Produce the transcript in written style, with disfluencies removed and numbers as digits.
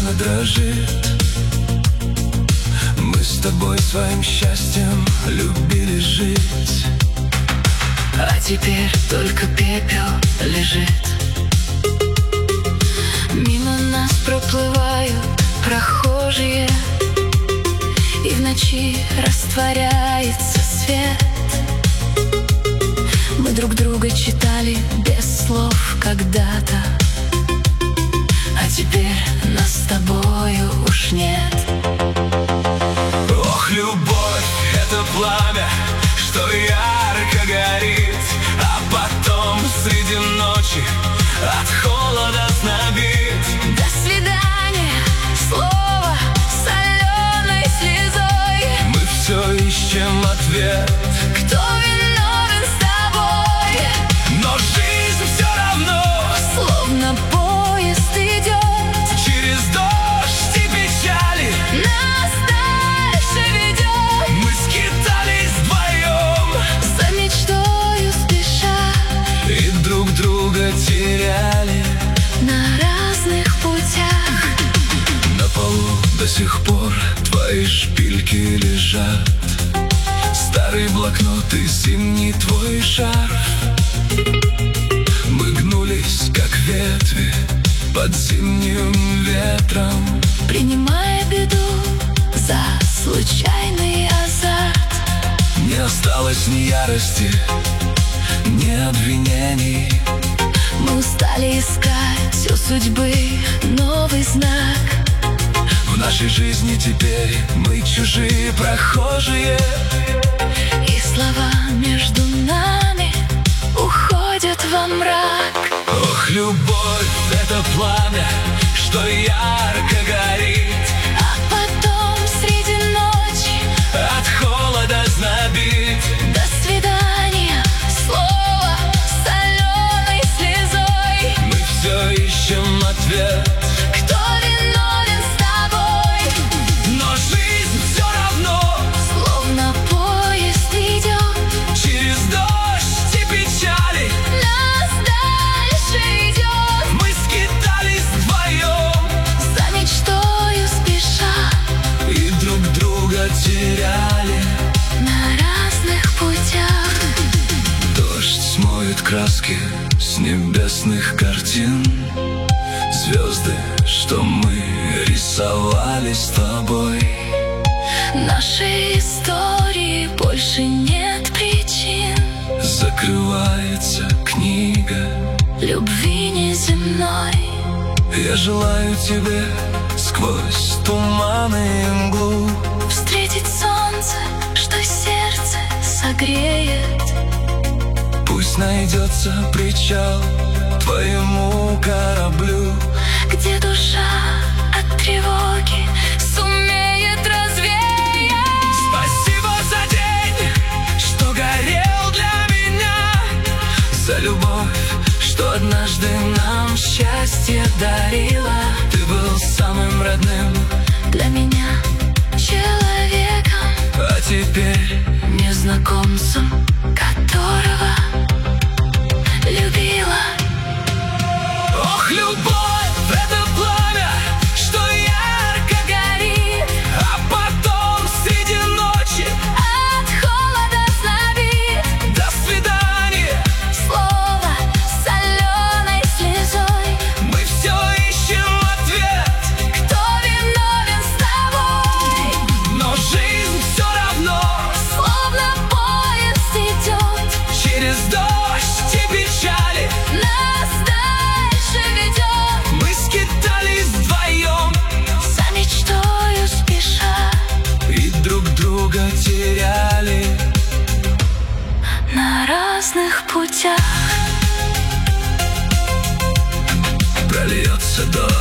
она дрожит. Мы с тобой своим счастьем любили жить, а теперь только пепел лежит. Мимо нас проплывают прохожие, и в ночи растворяется свет. Мы друг друга читали без слов когда-то, а теперь нас с тобою уж нет. Ох, любовь — это пламя, что ярко горит, а потом среди ночи от холода знобит. До свидания, слово соленой слезой. Мы все ищем ответ, кто виновен с тобой. но жизнь все равно Словно поезд идет, через дождь и печали нас дальше ведет. мы скитались вдвоем За мечтою спеша, и друг друга теряли. на разных путях. На полу до сих пор твои шпильки лежат, старый блокнот и зимний твой шарф. Мы гнулись, как ветви под зимним ветром, Принимая беду за случайный азарт. не осталось ни ярости, ни обвинений. Мы устали искать у судьбы новый знак. В нашей жизни теперь мы чужие прохожие, И слова между нами уходят во мрак. ох, любовь — это пламя, что ярко горит, А потом среди ночи от холода знобит. до свидания, слово соленой слезой. Мы все ищем ответ, Кто виновен с тобой. но жизнь все равно Словно поезд идет, через дождь и печали нас дальше идет. мы скитались вдвоем За мечтою спеша, и друг друга теряли. на разных путях. Дождь смоет краски с небесных картин, звезды, что мы рисовали с тобой. Нашей истории больше нет причин, Закрывается книга, любви неземной. я желаю тебе сквозь туманы и мглу Встретить солнце, что сердце согреет. пусть найдется причал твоему кораблю. Где душа от тревоги сумеет развеять. Спасибо за день, что горел для меня, за любовь, что однажды нам счастье дарила. Ты был самым родным Для меня человеком, а теперь незнакомцем, которого любила. ох, любовь — это пламя, что ярко Горит, а потом среди ночи от холода знобит. до свидания. Слово соленой слезой. Мы все ищем ответ, Кто виновен с тобой. но жизнь все равно Словно поезд идет, через дождь и печали нас дальше ведет. мы скитались вдвоем За мечтою спеша, и друг друга теряли. на разных путях. Прольется дождь.